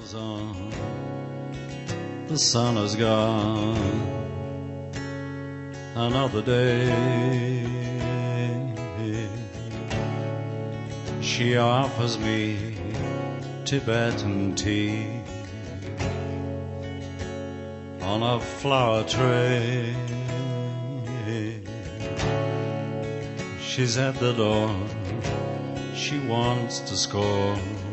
on, the sun has gone, another day. She offers me Tibetan tea on a flower tray. She's at the door, she wants to score